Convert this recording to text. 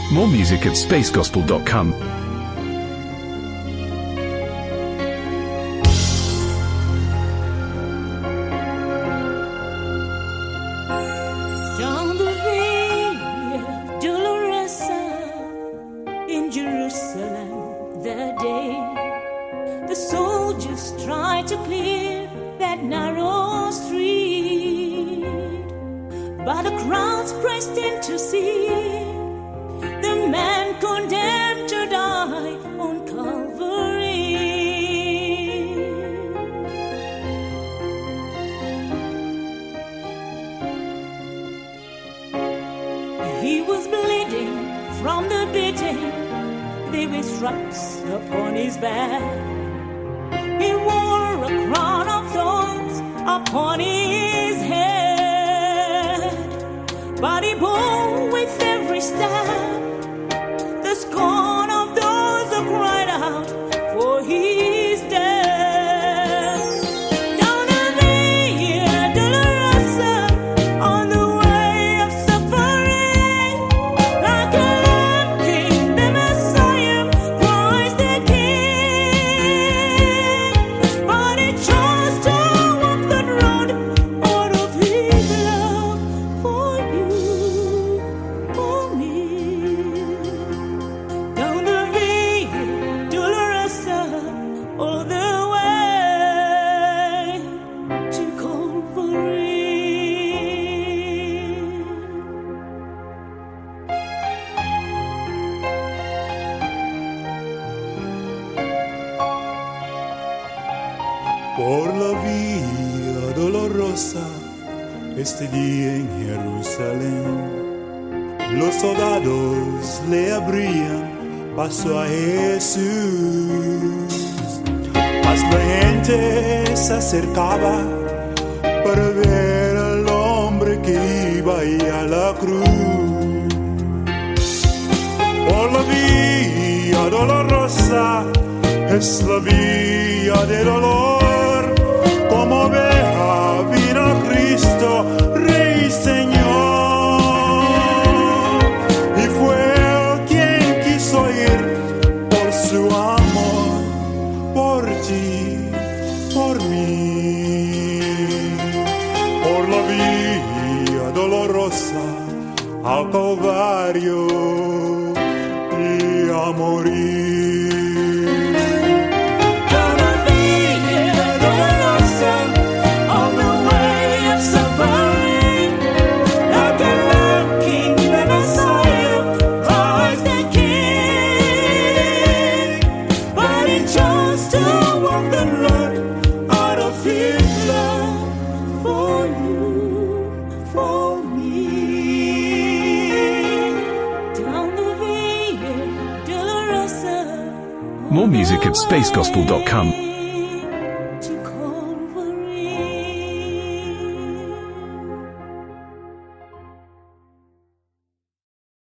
More music at spacegospel.com. Down the Via Dolorosa in Jerusalem that day, the soldiers tried to clear that narrow street, but the crowds pressed in to see the man condemned to die on Calvary. He was bleeding from the beating, there were stripes upon his back. He wore a crown of thorns upon his head, but he bore with every step the scorn of those who cried out for his death. Down the Via Dolorosa, on the way of suffering, like a lamb king, the Messiah, Christ the King. But he chose to walk that road out of his love for you, for me. Down the Via Dolorosa, all the way to Calvary. Por la vía dolorosa, este día en Jerusalén, los soldados le abrían paso a Jesús. Mas la gente se acercaba para ver al hombre que iba ahí a la cruz. Por la vía dolorosa, es la vía de dolor, como oveja vino Cristo, Rey y Señor, y fue Él quien quiso ir por su amor, por ti, por mí, por la vía dolorosa al Calvario y a morir. Down the Via Dolorosa, on the way of suffering, like a lamb king, the Messiah, Christ the King. But he chose to walk the road out of his love for you, for me. Down the Via Dolorosa. More music at spacegospel.com.